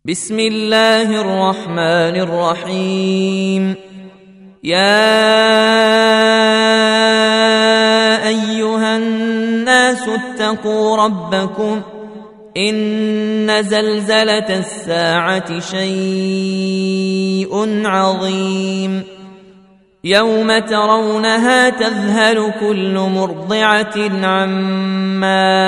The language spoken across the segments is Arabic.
بسم الله الرحمن الرحيم. يا أيها الناس اتقوا ربكم إن زلزلة الساعة شيء عظيم يوم ترونها تذهل كل مرضعة عما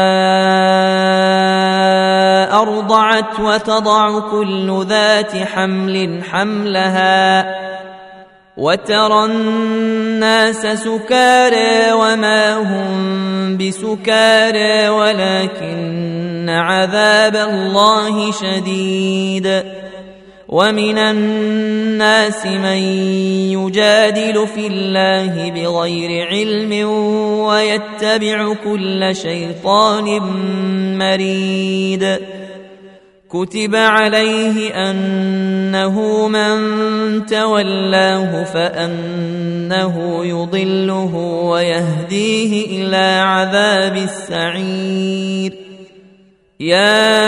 أرضعت وتضع كل ذات حمل حملها وترى الناس سكارى وما هم بسكارى ولكن عذاب الله شديد. ومن الناس من يجادل في الله بغير علم ويتبع كل شيطان مريد. كتب عليه أنه من تولاه فأنه يضله ويهديه إلى عذاب السعير. يا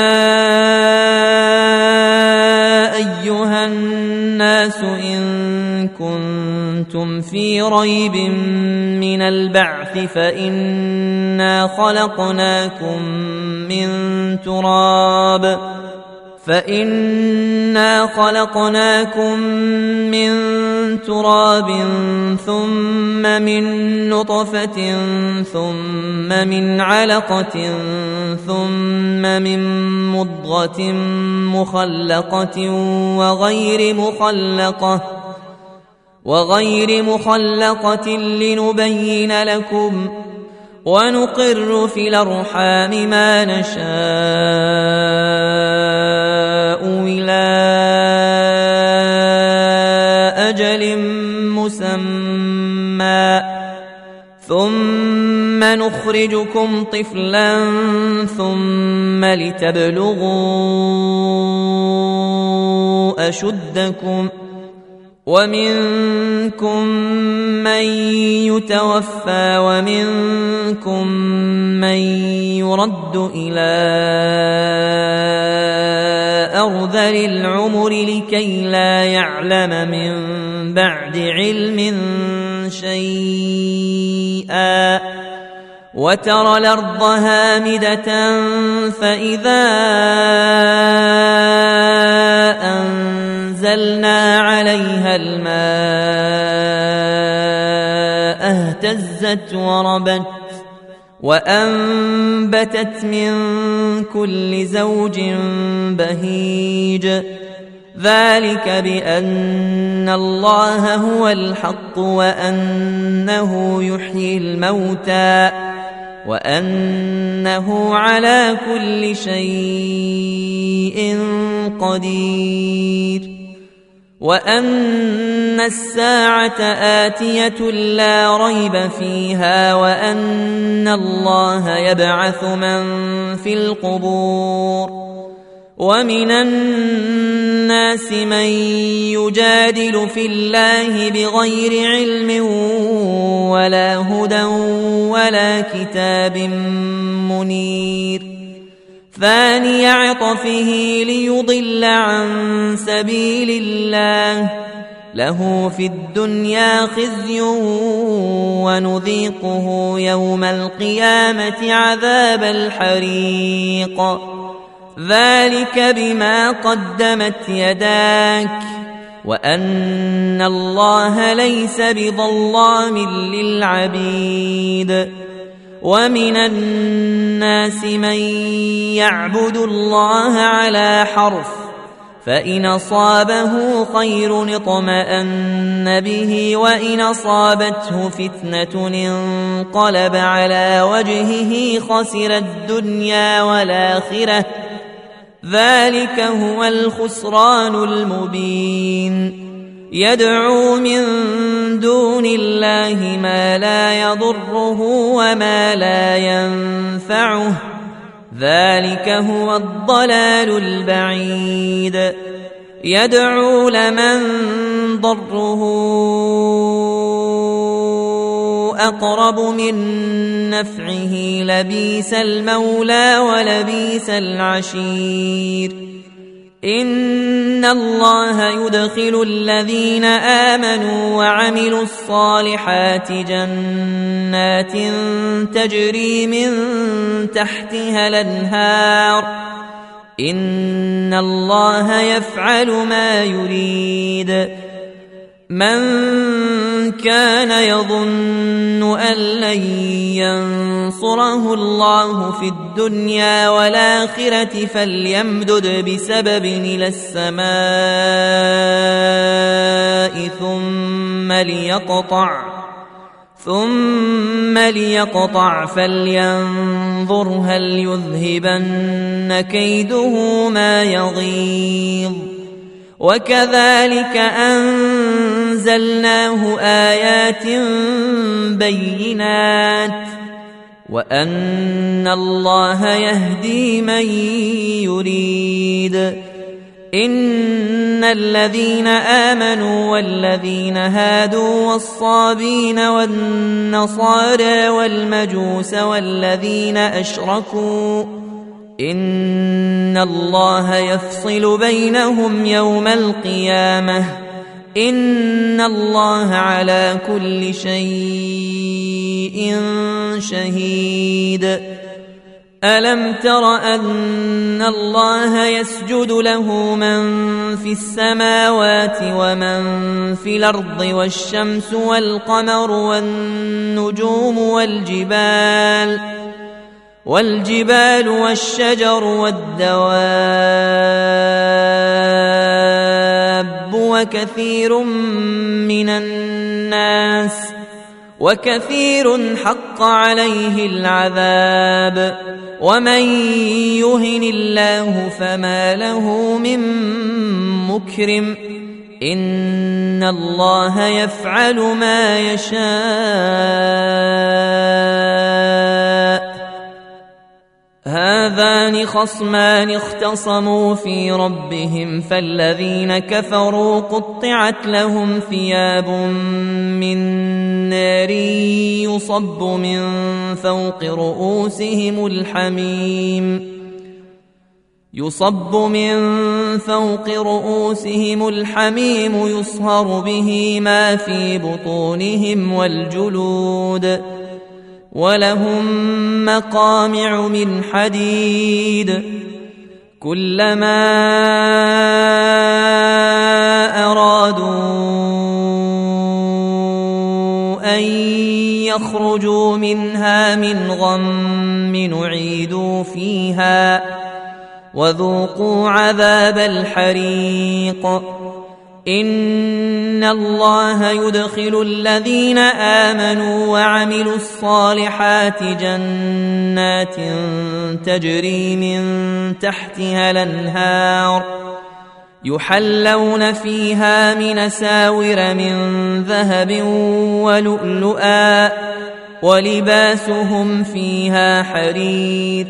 أيها الناس إن كنتم في ريب من البعث فإنا خلقناكم من تراب ثم من نطفة ثم من علقة ثم من مضغة مخلقة وغير مخلقة لنبين لكم ونقر في الأرحام ما نشاء إلى أجل مسمى ثم نخرجكم طفلا ثم لتبلغوا أشدكم ومنكم من يتوفى ومنكم من يرد إلى أرذل العمر لكي لا يعلم من بعد علم شيئا. وترى الأرض هامدة فإذا أنزلنا عليها الماء اهتزت وربت وأنبتت من كل زوج بهيج. ذلك بأن الله هو الحق وأنه يحيي الموتى وأنه على كل شيء قدير وأن الساعة آتية لا ريب فيها وأن الله يبعث من في القبور. ومن الناس من يجادل في الله بغير علم ولا هدى ولا كتاب منير. ثاني عطفه ليضل عن سبيل الله له في الدنيا خزي ونذيقه يوم القيامة عذاب الحريق. ذلك بما قدمت يداك وأن الله ليس بظلام للعبيد. ومن الناس من يعبد الله على حرف فإن أصابه خير اطمأن به وإن أصابته فتنة انقلب على وجهه خسر الدنيا والآخرة. ذلك هو الخسران المبين. يدعو من دون الله ما لا يضره وما لا ينفعه ذلك هو الضلال البعيد. يدعو لمن ضره أقرب من نفعه لبيس المولى ولبيس العشير. إن الله يدخل الذين آمنوا وعملوا الصالحات جنات تجري من تحتها الأنهار إن الله يفعل ما يريد من كان يظن أن لن ينصره الله في الدنيا والآخرة فليمدد بسبب إلى السماء ثم ليقطع فلينظر هل يذهبن كيده ما يغيظ وكذلك أنزلناه آيات بينات وأن الله يهدي من يريد إن الذين آمنوا والذين هادوا والصابين والنصارى والمجوس والذين أشركوا إن الله يفصل بينهم يوم القيامة إن الله على كل شيء شهيد ألم تر أن الله يسجد له من في السماوات ومن في الأرض والشمس والقمر والنجوم والجبال والشجر والدواب وكثير حق عليه العذاب ومن يهن الله فما له من مكرم إن الله يفعل ما يشاء هذان خصمان اختصموا في ربهم فالذين كفروا قطعت لهم ثياب من نار يصب من فوق رؤوسهم الحميم يصهر به ما في بطونهم والجلود ولهم مقامع من حديد كلما أرادوا أن يخرجوا منها من غم نعيدوا فيها وذوقوا عذاب الحريق إن الله يدخل الذين آمنوا وعملوا الصالحات جنات تجري من تحتها الأنهار يحلون فيها من أساور من ذهب ولؤلؤا ولباسهم فيها حرير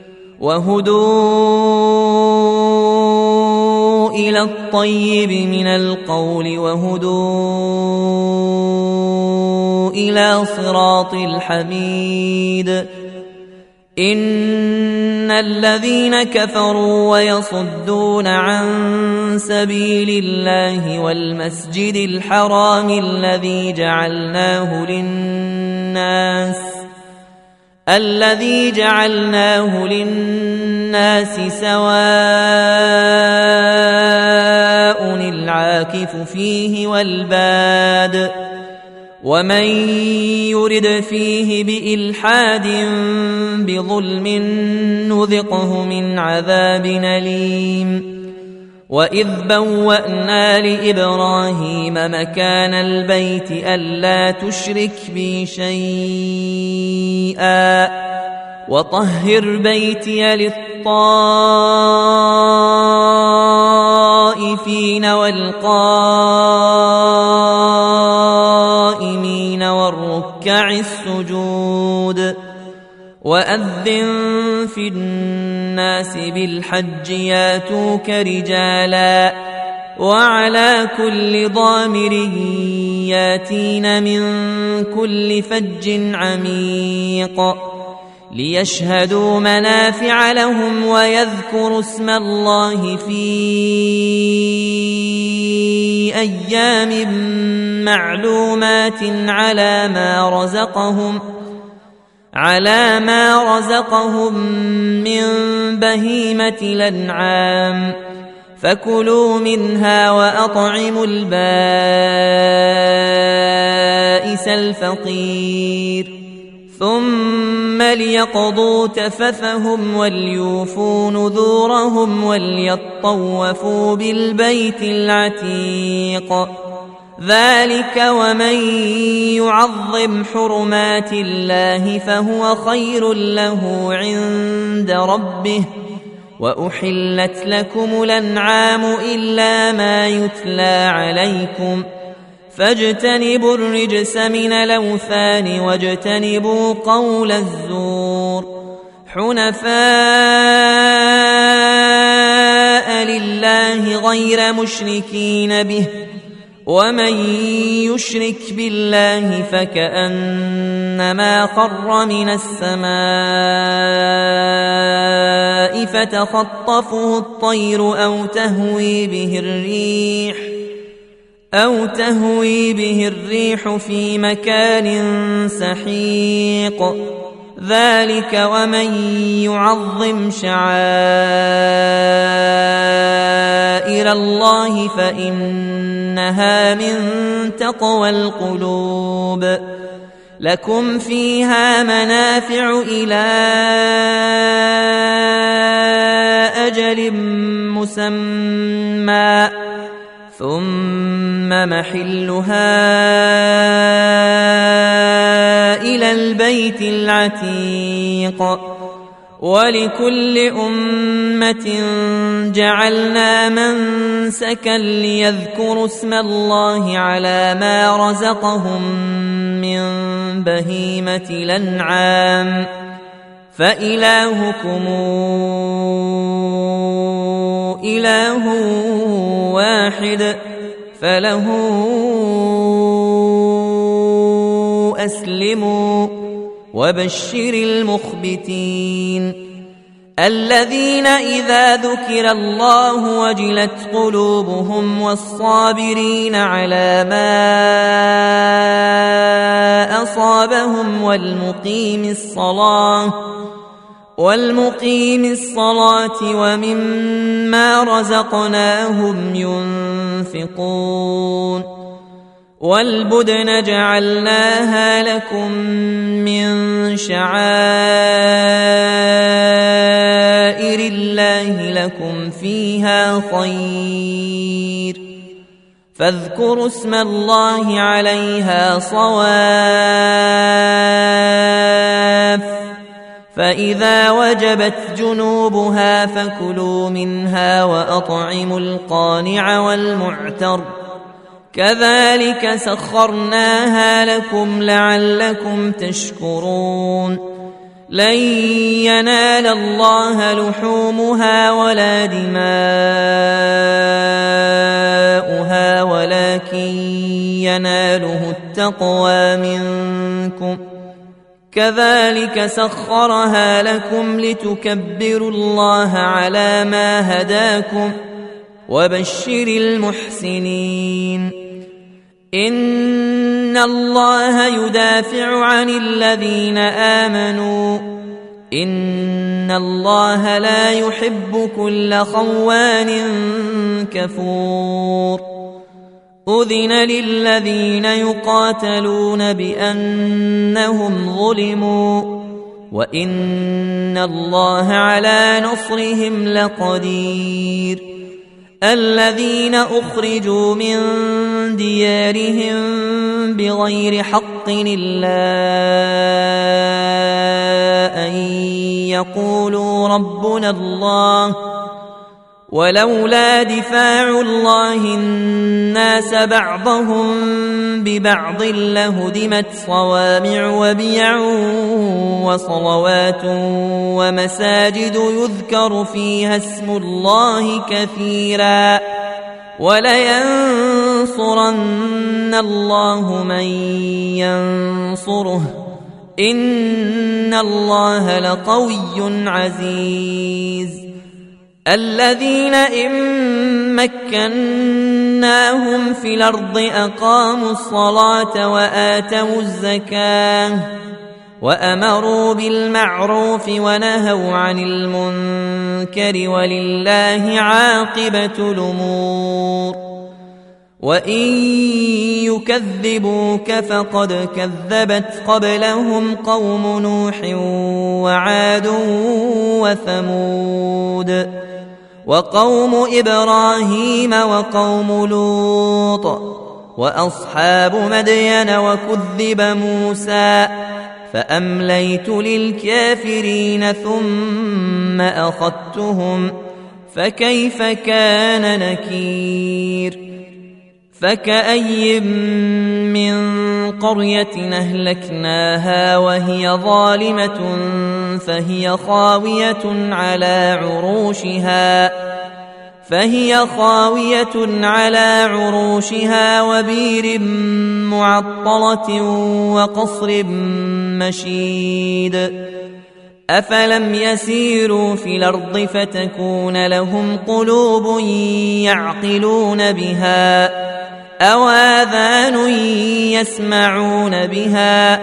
وهدوا إلى الطيب من القول وهدوا إلى صراط الحميد إن الذين كفروا ويصدون عن سبيل الله والمسجد الحرام الذي جعلناه للناس سواء العاكف فيه والباد ومن يرد فيه بإلحاد بظلم نذقه من عذاب أليم وإذ بوأنا لإبراهيم مكان البيت ألا تشرك بي شيئا وطهر بيتي للطائفين والقائمين والركع السجود وأذن في الناس بالحج ياتوك رجالا وعلى كل ضامر ياتين من كل فج عميق ليشهدوا منافع لهم ويذكروا اسم الله في أيام معلومات على ما رزقهم من بهيمة الأنعام فكلوا منها وأطعموا البائس الفقير ثم ليقضوا تفثهم وليوفوا نذورهم وليطوفوا بالبيت العتيق ذلك ومن يعظم حرمات الله فهو خير له عند ربه وأحلت لكم الأنعام إلا ما يتلى عليكم فاجتنبوا الرجس من الأوثان واجتنبوا قول الزور حنفاء لله غير مشركين به ومن يشرك بالله فكأنما خر من السماء فتخطفه الطير أو تهوي به الريح في مكان سحيق ذلك ومن يعظم شعائر الله فإنها من تقوى القلوب لكم فيها منافع إلى أجل مسمى ثم محلها إلى البيت العتيق ولكل أمة جعلنا منسكا ليذكروا اسم الله على ما رزقهم من بهيمة الأنعام فإلهكم إله واحد فله أسلموا وبشر المخبتين الذين إذا ذكر الله وجلت قلوبهم والصابرين على ما أصابهم والمقيم الصلاة ومما رزقناهم ينفقون والبدن جعلناها لكم من شعائر الله لكم فيها خير فاذكروا اسم الله عليها صواف فإذا وجبت جنوبها فكلوا منها وأطعموا القانع والمعتر كذلك سخرناها لكم لعلكم تشكرون لن ينال الله لحومها ولا دماؤها ولكن يناله التقوى منكم كذلك سخرها لكم لتكبروا الله على ما هداكم وبشر المحسنين إن الله يدافع عن الذين آمنوا إن الله لا يحب كل خوان كفور أذن للذين يقاتلون بأنهم ظلموا وإن الله على نصرهم لقدير الذين أخرجوا من ديارهم بغير حق إلا أن يقولوا ربنا الله ولولا دفاع الله الناس بعضهم ببعض لهدمت صوامع وبيع وصلوات ومساجد يذكر فيها اسم الله كثيرا ولينصرن الله من ينصره إن الله لقوي عزيز. الذين إن مكناهم في الأرض أقاموا الصلاة وآتوا الزكاة وأمروا بالمعروف ونهوا عن المنكر ولله عاقبة الأمور. وإن يكذبوك فقد كذبت قبلهم قوم نوح وعاد وثمود وقوم إبراهيم وقوم لوط وأصحاب مدين وكذب موسى فأمليت للكافرين ثم أخذتهم فكيف كان نكير. فكأي من قرية أهلكناها وهي ظالمة فهي خاوية على عروشها وبير معطلة وقصر مشيد. أفلم يسيروا في الأرض فتكون لهم قلوب يعقلون بها أو آذان يسمعون بها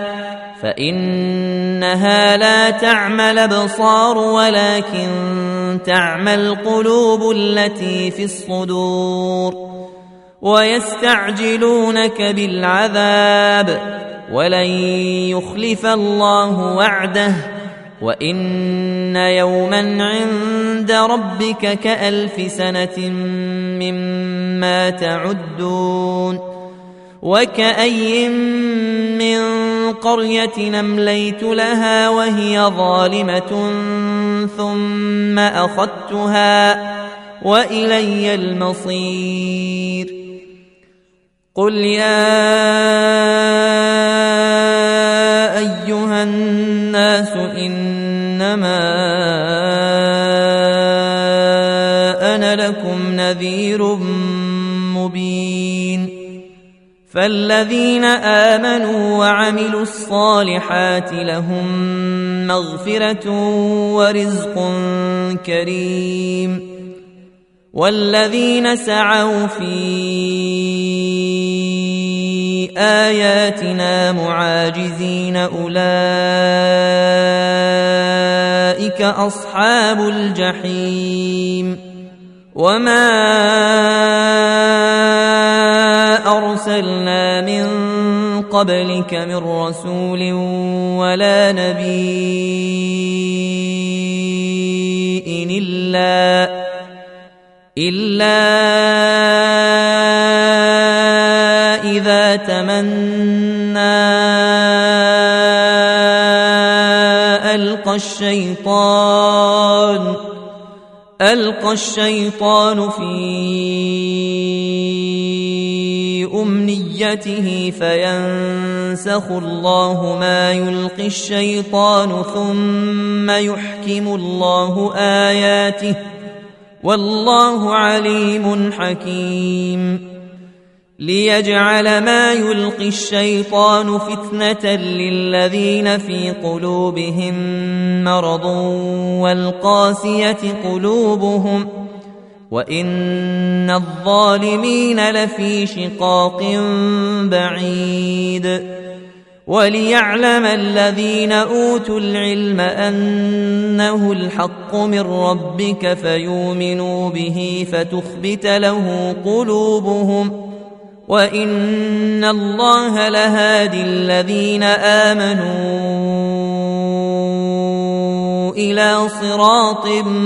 فإنها لا تعمى الأبصار ولكن تعمى القلوب التي في الصدور. ويستعجلونك بالعذاب ولن يخلف الله وعده وإن يوما عند ربك كألف سنة مما تعدون. وكأي من قرية أمليت لها وهي ظالمة ثم أخذتها وإلي المصير. قل يا أيها الناس إنما أنا لكم نذير مبين. فالذين آمنوا وعملوا الصالحات لهم مغفرة ورزق كريم. والذين سعوا في آياتنا معاجزين أولئك أصحاب الجحيم. وما أرسلنا من قبلك من رسول ولا نبي إلا إذا تمنى ألقى الشيطان في أمنيته فينسخ الله ما يلقي الشيطان ثم يحكم الله آياته والله عليم حكيم. ليجعل ما يلقي الشيطان فتنة للذين في قلوبهم مرض والقاسية قلوبهم وإن الظالمين لفي شقاق بعيد. وليعلم الذين أوتوا العلم أنه الحق من ربك فيؤمنوا به فتخبت له قلوبهم وإن الله لهادي الذين آمنوا إلى صراط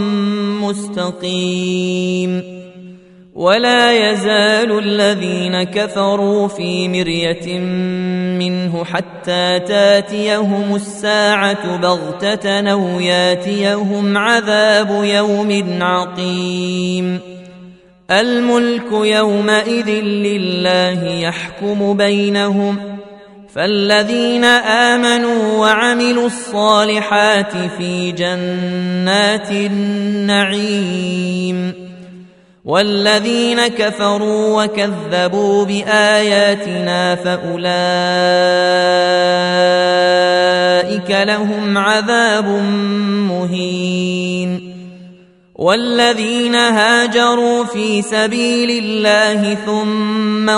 مستقيم. ولا يزال الذين كفروا في مرية منه حتى تاتيهم الساعة بغتة أو ياتيهم عذاب يوم عقيم. الملك يومئذ لله يحكم بينهم فالذين آمنوا وعملوا الصالحات في جنات النعيم والذين كفروا وكذبوا بآياتنا فأولئك أولئك لهم عذاب مهين. والذين هاجروا في سبيل الله ثم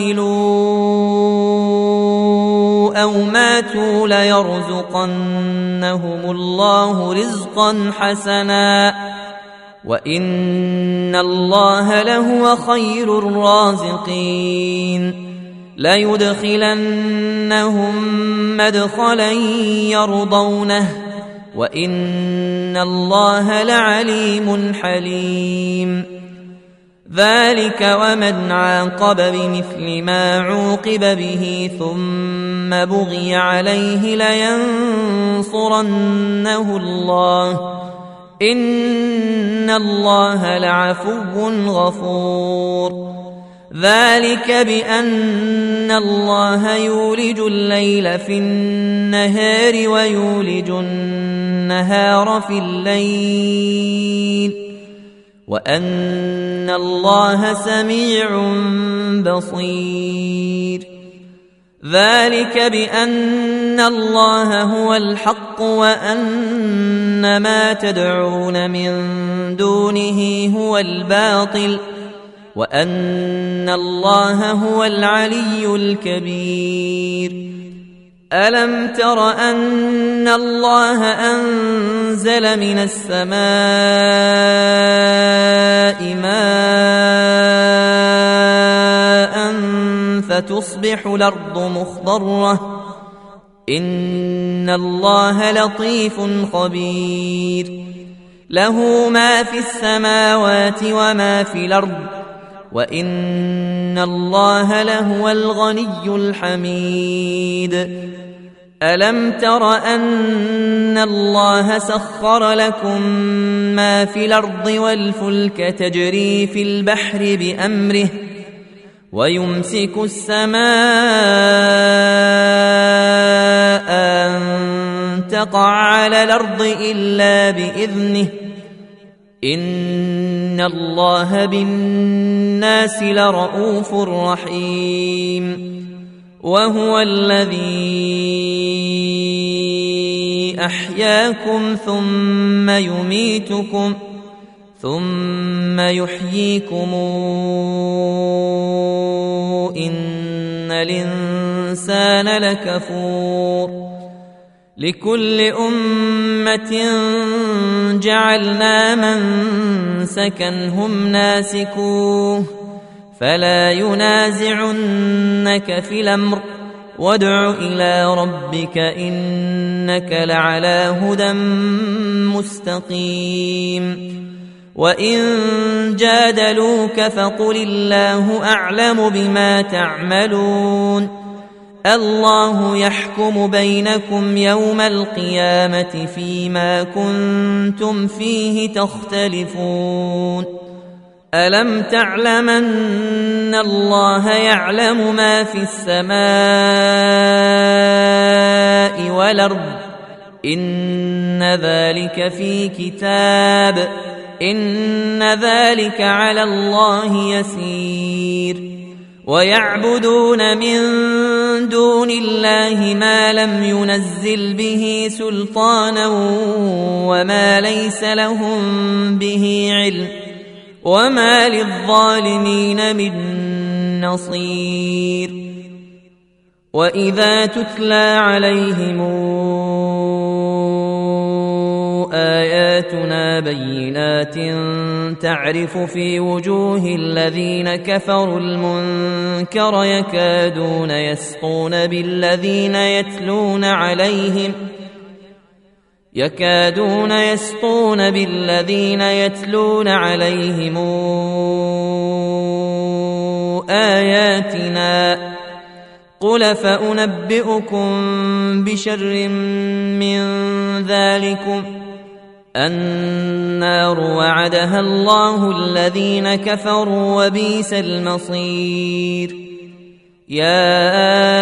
قتلوا أو ماتوا ليرزقنهم الله رزقا حسنا وإن الله لهو خير الرازقين. ليدخلنهم مدخلا يرضونه وإن الله لعليم حليم. ذلك ومن عاقب بمثل ما عوقب به ثم بغي عليه لينصرنه الله إن الله لعفو غفور. ذلك بأن الله يولج الليل في النهار ويولج النهار في الليل وأن الله سميع بصير. ذلك بأن الله هو الحق وأن ما تدعون من دونه هو الباطل وأن الله هو العلي الكبير. ألم تر أن الله أنزل من السماء ماء فتصبح الأرض مخضرة إن الله لطيف خبير. له ما في السماوات وما في الأرض وإن الله لهو الغني الحميد. ألم تر أن الله سخر لكم ما في الأرض والفلك تجري في البحر بأمره ويمسك السماء أن تقع على الأرض إلا بإذنه إن الله بالناس لرؤوف رحيم. وهو الذي أحياكم ثم يميتكم ثم يحييكم إن الإنسان لكفور. لكل أمة جعلنا منسكا هم ناسكوه فلا ينازعنك في الأمر وادع إلى ربك إنك لعلى هدى مستقيم. وإن جادلوك فقل الله أعلم بما تعملون. الله يحكم بينكم يوم القيامة فيما كنتم فيه تختلفون. ألم تعلم أن الله يعلم ما في السماء والأرض إن ذلك في كتاب إن ذلك على الله يسير. ويعبدون من دون الله ما لم ينزل به سلطانا وما ليس لهم به علم وما للظالمين من نصير. وإذا تتلى عليهم آياتنا بينات تعرف في وجوه الذين كفروا المنكر يكادون يسقون بالذين يتلون عليهم آياتنا قل فأنبئكم بشر من ذلكم النار وعدها الله الذين كفروا وبئس المصير. يا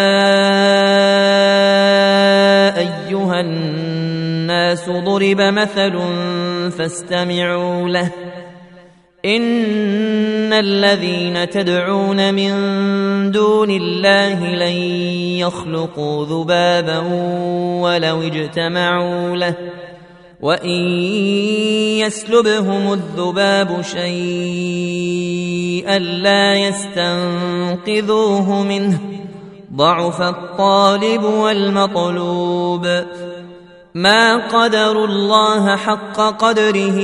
أيها الناس ضرب مثل فاستمعوا له إن الذين تدعون من دون الله لن يخلقوا ذبابا ولو اجتمعوا له وإن يسلبهم الذباب شيئا لا يستنقذوه منه ضعف الطالب والمطلوب ما قدروا الله حق قدره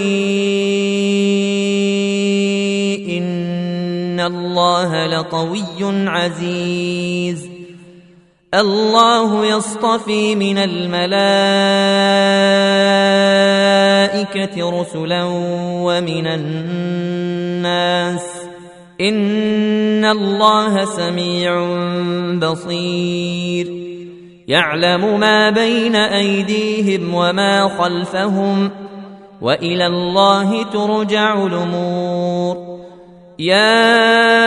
إن الله لقوي عزيز الله يصطفي من الملائكة رسلا ومن الناس إن الله سميع بصير يعلم ما بين أيديهم وما خلفهم وإلى الله ترجع الأمور يا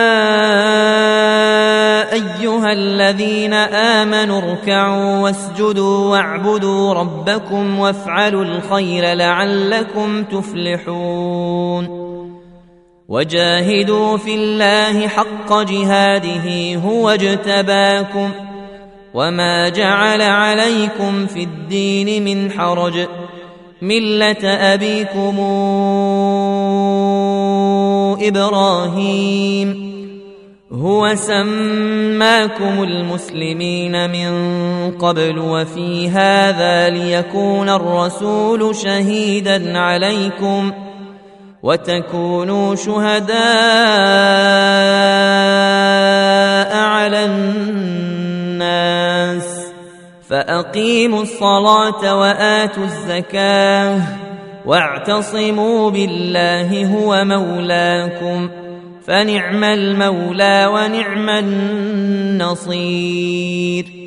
أيها الذين آمنوا اركعوا واسجدوا واعبدوا ربكم وافعلوا الخير لعلكم تفلحون وجاهدوا في الله حق جهاده هو اجتباكم وما جعل عليكم في الدين من حرج ملة أبيكم إبراهيم هو سماكم المسلمين من قبل وفي هذا ليكون الرسول شهيدا عليكم وتكونوا شهداء على الناس فأقيموا الصلاة وآتوا الزكاة واعتصموا بالله هو مولاكم فنعم المولى ونعم النصير